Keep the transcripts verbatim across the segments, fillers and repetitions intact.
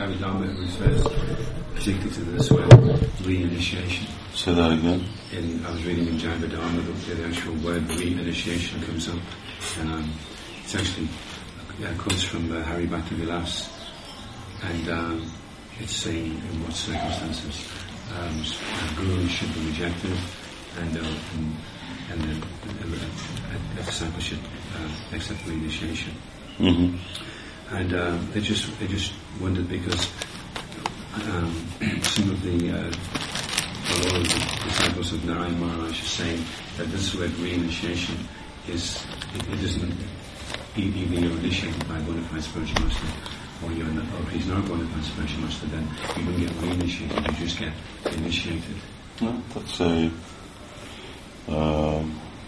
Jayavadharma refers particularly to this word re-initiation. Say that again. In, I was reading in Jayavadharma that the actual word re-initiation comes up, and um, it's actually uh, comes from uh, Hari Bhakti Vilas, and um, it's saying in what circumstances um, a guru should be rejected, and uh, and, and then a, a disciple should uh, accept re-initiation. Mm-hmm. And uh, they just they just wondered because um, some of the uh, followers, disciples of Narayan Maharaj are saying that this word re-initiation is it, it isn't either you're initiated by a bona fide spiritual master or you're not, or if he's not a bona fide spiritual master, then you don't get re-initiated, you just get initiated. No, that's a uh,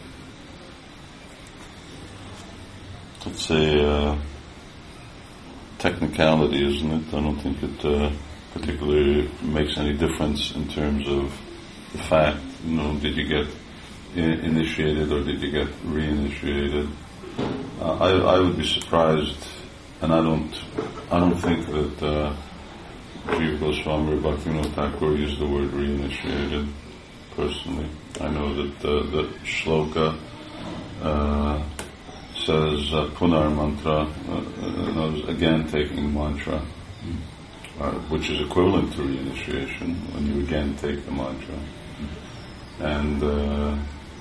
that's a uh, technicality, isn't it? I don't think it uh, particularly makes any difference in terms of the fact. You know, did you get I- initiated or did you get re-initiated? Uh, I, I would be surprised, and I don't, I don't think that uh, Jiva Goswami or Bhaktivinoda Thakur used the word re-initiated. Personally, I know that uh, the shloka uh, says uh, punar mantra, uh, uh, again taking mantra, uh, which is equivalent to re-initiation when you again take the mantra, and. Uh,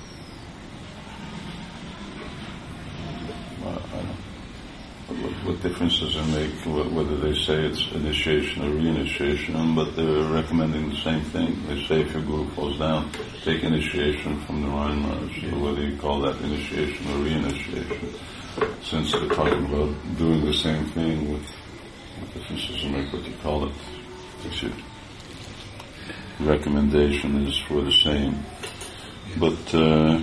What, what difference does it make whether they say it's initiation or re-initiation? But they're recommending the same thing. They say if your guru falls down, take initiation from the Narayan Maharaj. So whether you call that initiation or re-initiation, since they're talking about doing the same thing, with what difference does it make what you call it? It's your recommendation is for the same. But uh,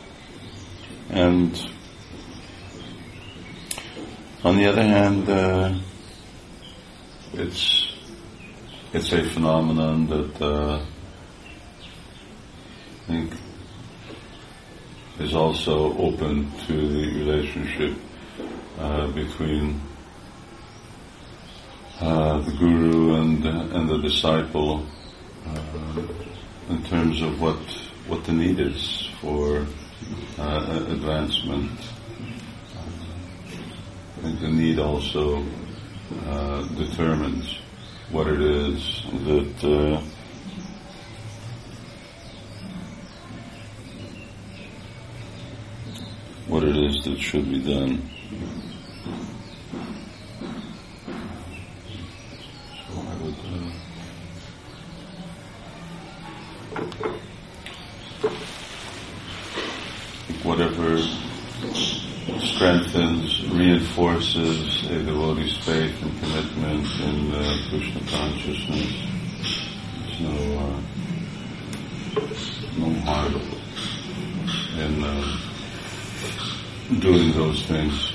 and. On the other hand, uh, it's it's a phenomenon that uh, I think is also open to the relationship uh, between uh, the guru and and the disciple uh, in terms of what what the need is for uh, advancement. I think the need also uh, determines what it is that uh, what it is that should be done. So I would uh, think whatever strengthens, reinforces a devotee's faith and commitment in uh, Krishna consciousness. There's no uh, no harm in uh, doing those things.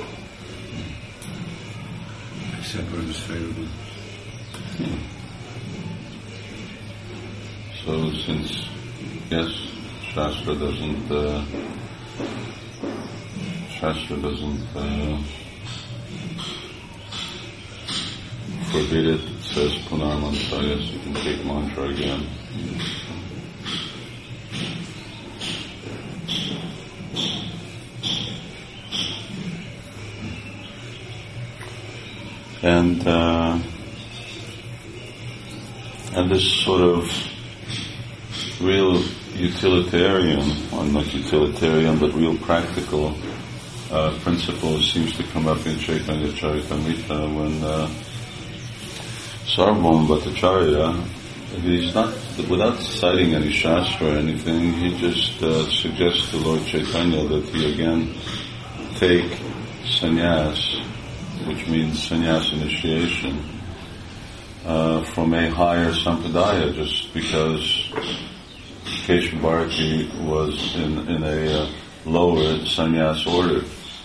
Except where it is favorable. Hmm. So since, yes, Shastra doesn't uh, Shastra doesn't uh, forbid it. It says punar mantra, yes, you can take mantra again. And uh, and this sort of real utilitarian, or not utilitarian, but real practical Uh, principle seems to come up in Chaitanya Charitamrita when uh, Sarvabhauma Bhattacharya, he's not, without citing any shastra or anything, he just uh, suggests to Lord Chaitanya that he again take sannyas, which means sannyas initiation, uh, from a higher sampradaya, just because Keshav Bharati was in, in a uh, lower sannyas order.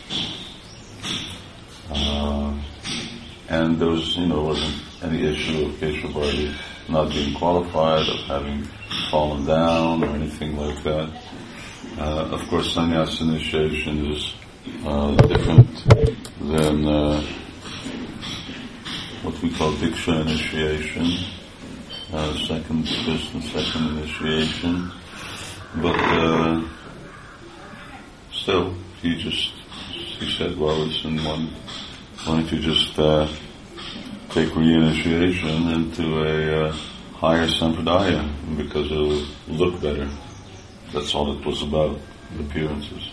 Uh, and there was, you know, wasn't any issue of Keshav Bharati not being qualified, of having fallen down or anything like that. Uh, of course, sannyas initiation is uh, different than uh, what we call Diksha initiation, uh, second, first and second initiation. But uh, still, he just, he said, well, listen, why, why don't you just uh, take reinitiation into a uh, higher sampradaya, because it'll look better. That's all it was about, appearances.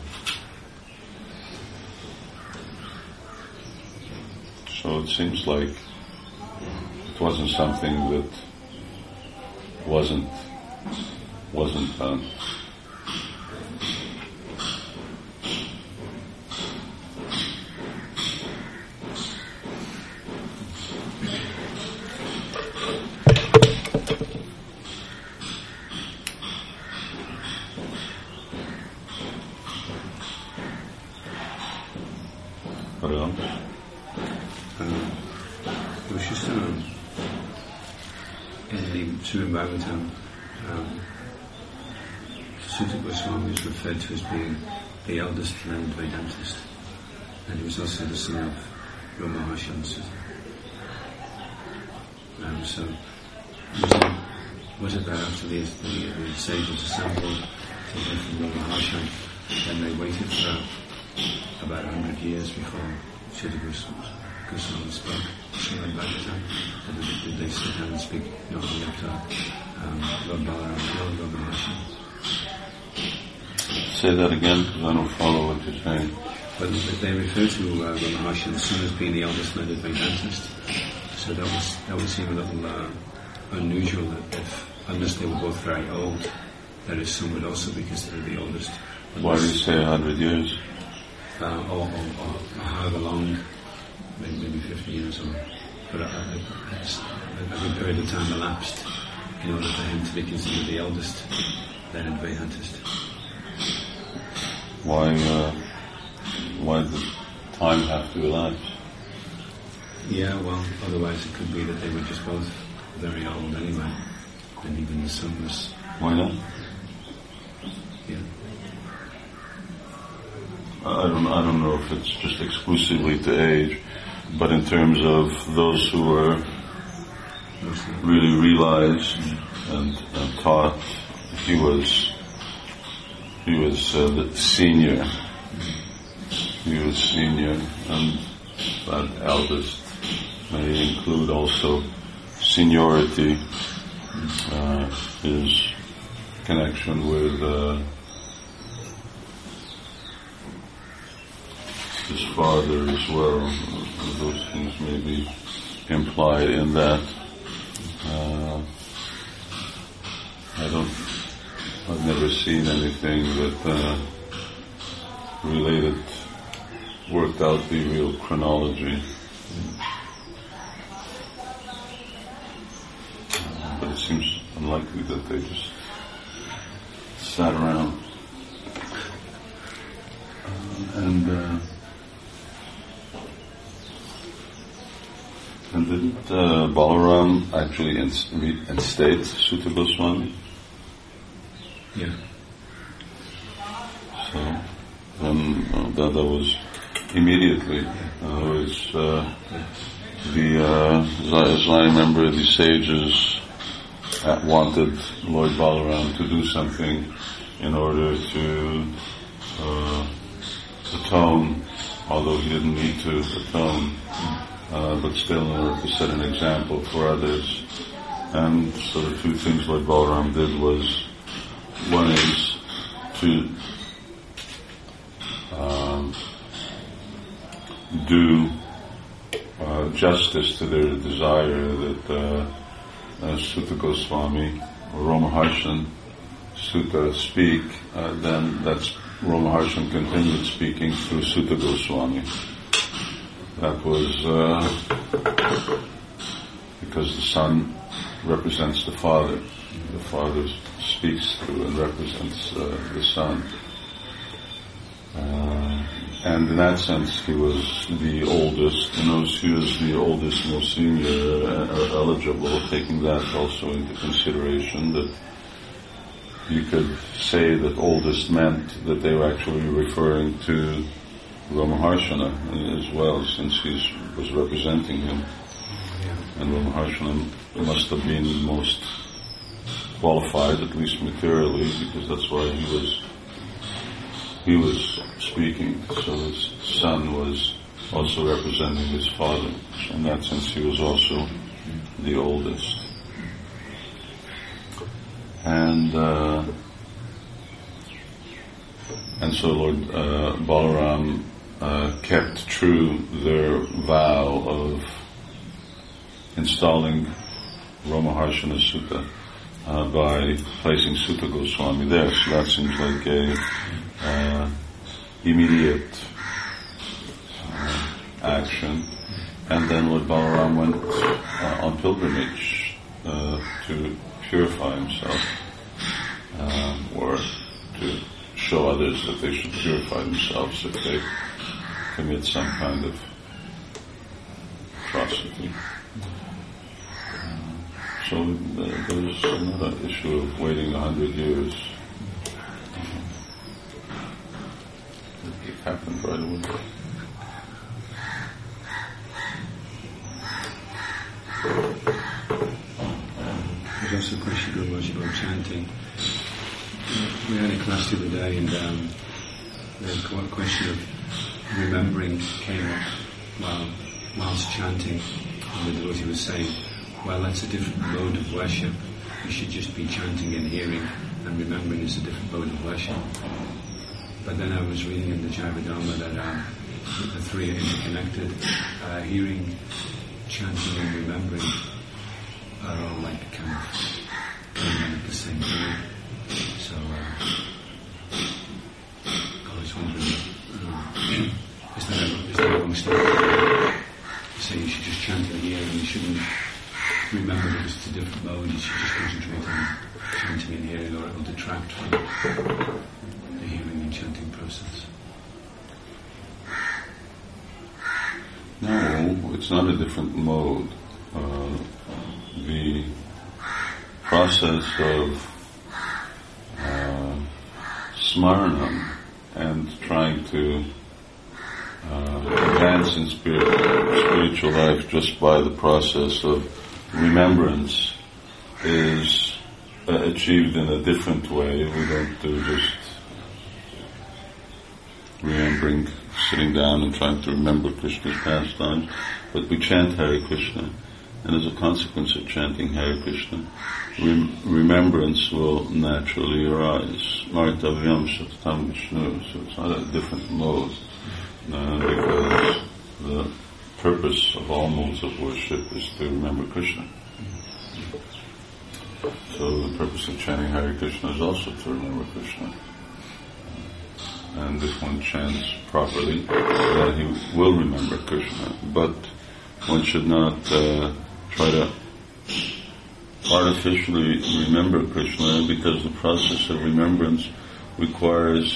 So it seems like it wasn't something that wasn't wasn't done. What else? Um, it was just um, in the Srimad Bhagavatam, um, Suta Goswami is referred to as being the eldest learned Vedantist, and he was also the son of Rama Maharshi Suta. Um, so, was it, was it that after the, the, the sages assembled to hear from Rama Maharshi, then they waited for about a hundred years before Suta Goswami Goswami spoke Srimad Bhagavatam? Or did, did they sit down and speak not only after um, Lord Balaram or Lord Maharshi? Say that again, because I don't follow what you're saying. But they refer to uh, Lord Maharshi and the son as being the eldest learned Vedantist. So that was that would seem a little uh, unusual that if, unless they were both very old, that his son would also be considered the oldest. Why do you say a hundred years? Uh, or, or, or however long, maybe, maybe fifty years or, but a, a, a, a good period of time elapsed in order for him to be considered the eldest learned Vedantist. Why, uh, why did time have to elapse? Yeah, well, otherwise it could be that they were just both very old anyway, and even the son was... Why not? Yeah. I don't, I don't know if it's just exclusively to age, but in terms of those who were really realized and, and taught, he was, he was uh, the senior. He was senior, and that eldest may include also seniority, uh, his connection with uh, his father as well. Those things may be implied in that. Uh, I don't, I've never seen anything that uh, related, worked out the real chronology. Uh, but it seems unlikely that they just sat around. Uh, and uh, And didn't uh, Balaram actually inst- instate Suta Goswami? Yeah. So then uh, that, that was immediately. Uh, it was, uh, the uh, as, I, as I remember, the sages uh, wanted Lord Balaram to do something in order to uh, atone, although he didn't need to atone. Uh, but still in order to set an example for others. And so the two things Lord Balaram did was, one is to um, do uh, justice to their desire that uh, uh, Suta Goswami or Ramaharshan Suta speak, uh, then that's Ramaharshan continued speaking through Suta Goswami. That was uh, because the son represents the father. The father speaks through and represents uh, the son. Uh, and in that sense, he was the oldest. You know, he was the oldest, most senior, uh, eligible, taking that also into consideration, that you could say that oldest meant that they were actually referring to Ramaharshana as well, since he was representing him. and Ramaharsana must have been most qualified, at least materially, because that's why he was he was speaking. So his son was also representing his father. So in that sense, he was also the oldest. And uh, and so Lord uh, Balaram uh, kept true their vow of installing Ramaharshana Sutta uh, by placing Sutta Goswami there. So that seems like a uh, immediate uh, action. And then Lord Balaram went uh, on pilgrimage uh, to purify himself, uh, or to show others that they should purify themselves if they commit some kind of atrocity. Uh, so uh, there's another issue of waiting a hundred years. It happened right away. There's also a question going on about chanting. We had a class the other day, and um, the question of remembering came up while whilst chanting, and the devotee was saying, well, that's a different mode of worship. You should just be chanting and hearing, and remembering is a different mode of worship. But then I was reading in the Jayavadharma that um, the three are interconnected. Uh, hearing, chanting, and remembering are all like kind of going on at the same time. So uh, I was wondering, uh, is that a, is that a wrong statement? So you should just chant and hear, and you shouldn't remember because it's a different mode. You should just concentrate on chanting and hearing, or it will detract from the hearing and chanting process. No, it's not a different mode. Uh, the process of uh, smaranam and trying to uh, advance in spirit, spiritual life just by the process of remembrance is uh, achieved in a different way. We don't do just remembering, sitting down and trying to remember Krishna's pastimes, but we chant Hare Krishna. And as a consequence of chanting Hare Krishna, rem- remembrance will naturally arise. Martavyam Shatatam Vishnu. So it's not a different mode, uh, because the purpose of all modes of worship is to remember Krishna. So the purpose of chanting Hare Krishna is also to remember Krishna. And if one chants properly, then he will remember Krishna. But one should not uh, try to artificially remember Krishna, because the process of remembrance requires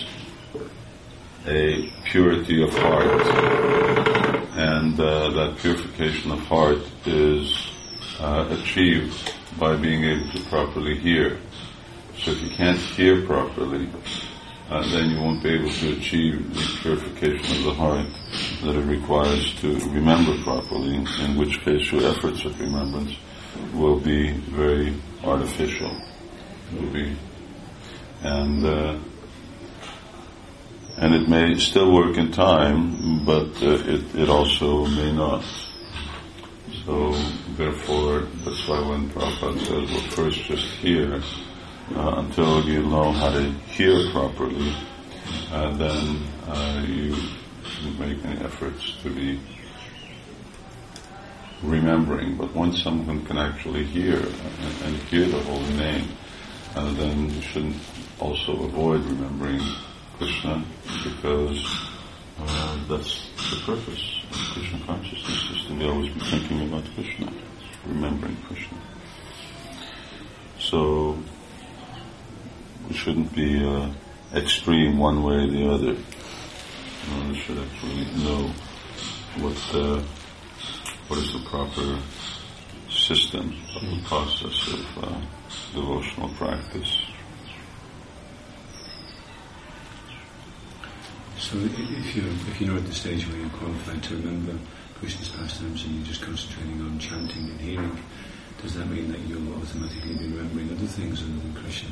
a purity of heart, and uh, that purification of heart is uh, achieved by being able to properly hear. So if you can't hear properly, uh, then you won't be able to achieve the purification of the heart that it requires to remember properly, in which case your efforts of remembrance will be very artificial. Will be, and uh, and it may still work in time, but uh, it it also may not. So therefore, that's why when Prabhupada says, well, first just hear, uh, until you know how to hear properly, uh, then uh, you shouldn't make any efforts to be remembering. But once someone can actually hear and, and hear the holy name, uh, then you shouldn't also avoid remembering Krishna, because uh, that's the purpose of Krishna consciousness, is to be always be thinking about Krishna, remembering Krishna. So we shouldn't be uh, extreme one way or the other. No, we should actually know what uh, what is the proper system of the process of uh, devotional practice. So if you if you know at the stage where you're qualified to remember Krishna's pastimes and you're just concentrating on chanting and hearing, does that mean that you'll automatically be remembering other things other than Krishna?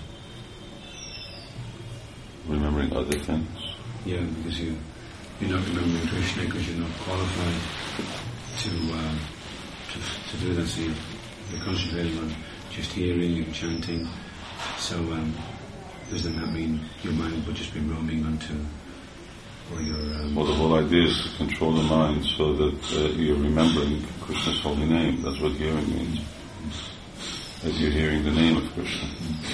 Remembering other things? Yeah, because you, you're not remembering Krishna because you're not qualified to, um, to to do that. So you're, you're concentrating on just hearing and chanting. So um, does then that mean your mind would just be roaming onto, or your... Um, well, the whole idea is to control the mind so that uh, you're remembering Krishna's holy name. That's what hearing means. That you're hearing the name of Krishna.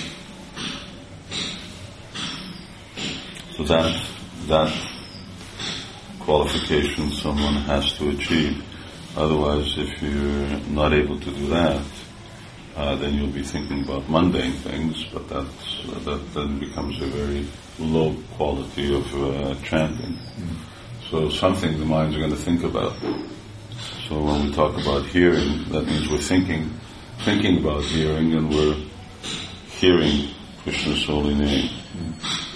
So that, that qualification someone has to achieve. Otherwise, if you're not able to do that, uh, then you'll be thinking about mundane things, but that's, uh, that then becomes a very low quality of uh, chanting. Mm. So something the mind's going to think about. So when we talk about hearing, that means we're thinking, thinking about hearing, and we're hearing Krishna's holy name. Mm.